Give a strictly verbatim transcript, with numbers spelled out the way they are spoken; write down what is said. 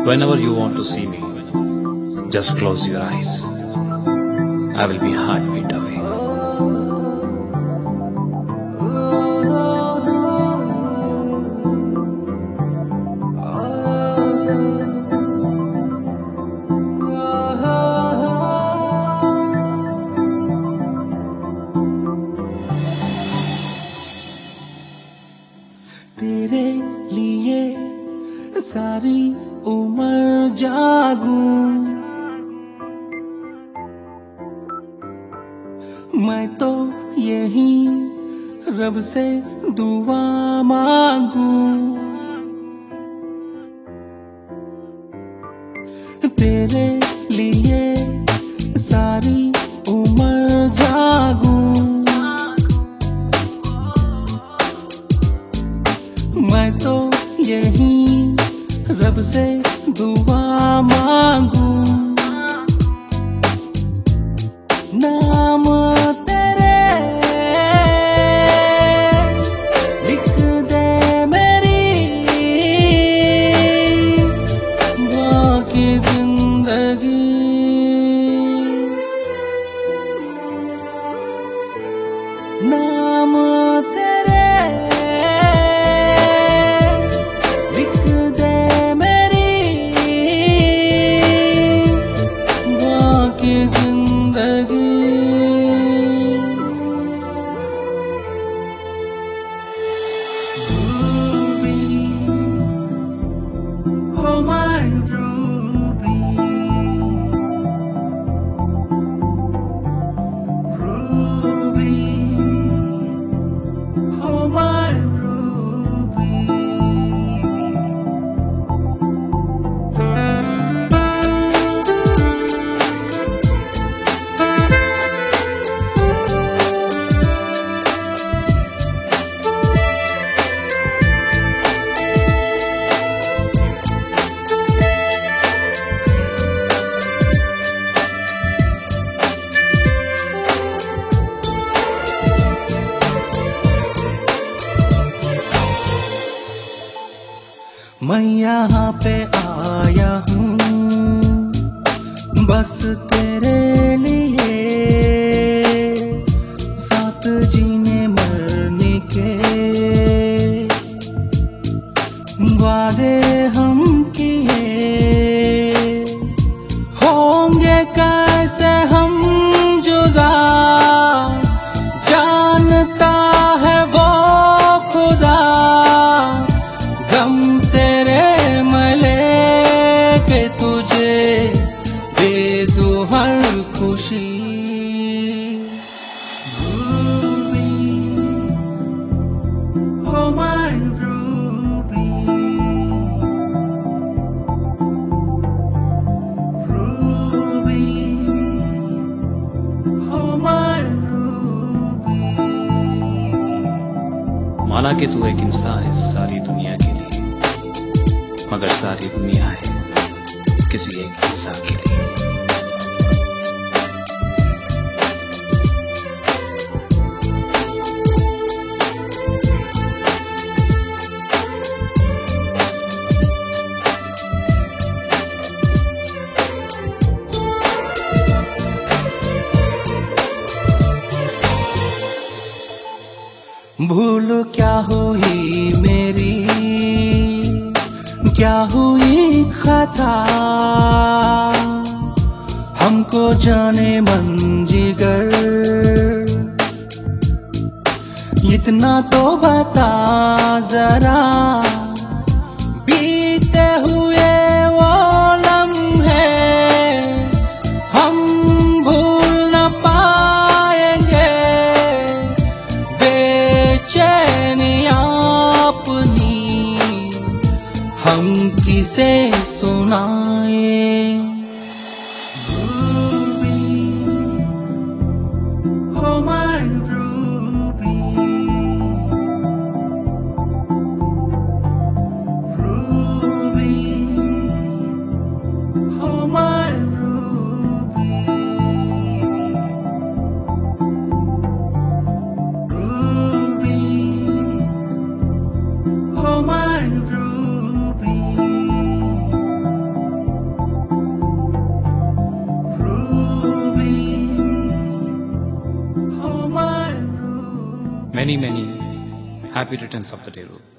Whenever you want to see me, just close your eyes. I will be heartbeat away. तेरे लिए सारी उम्र जागूं मैं तो यही रब से दुआ मांगूं तेरे लिए सारी उम्र जागूं मैं तो यही रब से दुआ मांगूं नाम तेरे लिख दे मेरी बाकी जिंदगी नाम तेरे मैं यहाँ पे आया हूँ बस तेरे लिए साथ जीने मरने के वादे हम किए होंगे कैसे हम जुदा जानता है वो खुदा गम तेरे मले के तुझे दे दूं हर खुशी Ruby, oh my Ruby, Ruby, oh my Ruby. माना कि तू एक इंसान है सारी दुनिया के लिए, मगर सारी दुनिया है किसी एक इंसान के लिए। भूल क्या हुई मेरी क्या हुई खता हमको जाने मन जिगर इतना तो बता जरा बीते हुए वो लम्हे हम भूल न पाएंगे बेचैनियां अपनी हम किसे सुनाए Ruby, oh my Ruby, Ruby, oh my Ruby, Ruby, oh my Ruby. Many, many happy returns of the day, Ruby.